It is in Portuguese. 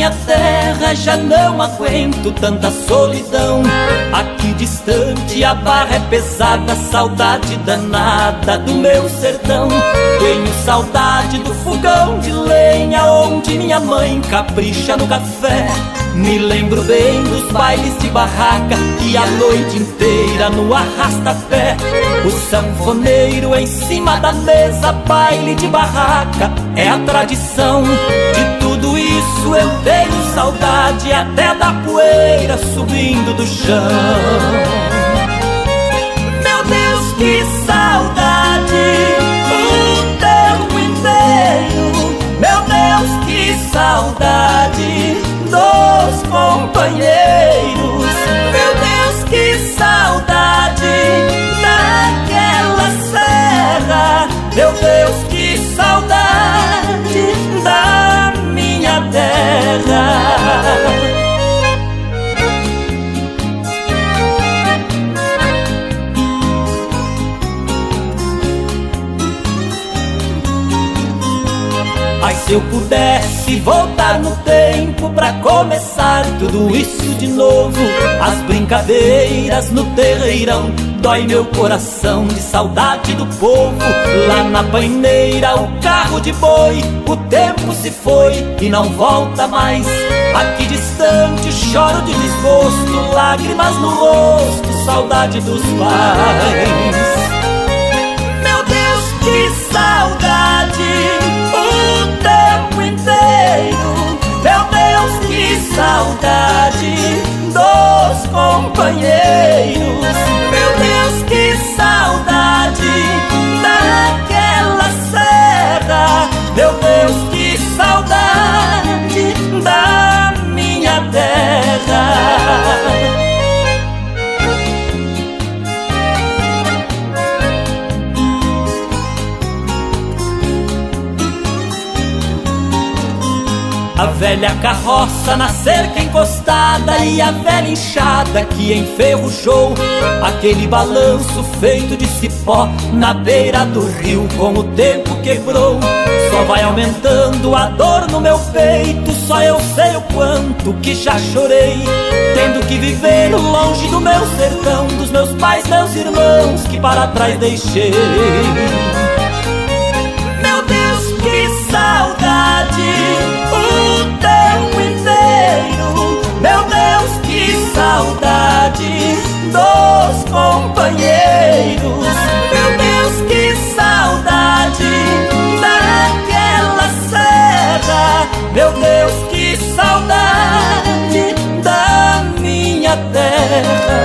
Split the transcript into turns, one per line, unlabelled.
minha terra já não aguento tanta solidão. Aqui distante a barra é pesada, saudade danada do meu sertão. Tenho saudade do fogão de lenha onde minha mãe capricha no café. Me lembro bem dos bailes de barraca e a noite inteira no arrasta-pé. O sanfoneiro em cima da mesa, baile de barraca é a tradição. De tudo isso eu tenho saudade, até da poeira subindo do chão. Meu Deus, que saudade o tempo inteiro. Meu Deus, que saudade dos companheiros. Meu Deus, que saudade daquela serra. Meu Deus, que saudade da minha terra. Mas se eu pudesse voltar no tempo pra começar tudo isso de novo, as brincadeiras no terreirão, dói meu coração de saudade do povo. Lá na paineira o carro de boi, o tempo se foi e não volta mais. Aqui distante choro de desgosto, lágrimas no rosto, saudade dos pais. Meu Deus, que saudade o tempo inteiro. Meu Deus, que saudade dos companheiros. Meu Deus, que saudade daquela serra. Meu Deus, que saudade da minha terra. A velha carroça na cerca encostada e a velha enxada que enferrujou. Aquele balanço feito de cipó na beira do rio com o tempo quebrou. Só vai aumentando a dor no meu peito, só eu sei o quanto que já chorei, tendo que viver longe do meu sertão, dos meus pais, meus irmãos que para trás deixei. Meu Deus, que saudade o tempo inteiro. Meu Deus, que saudade dos companheiros. Meu Deus, que saudade daquela serra. Meu Deus, que saudade da minha terra.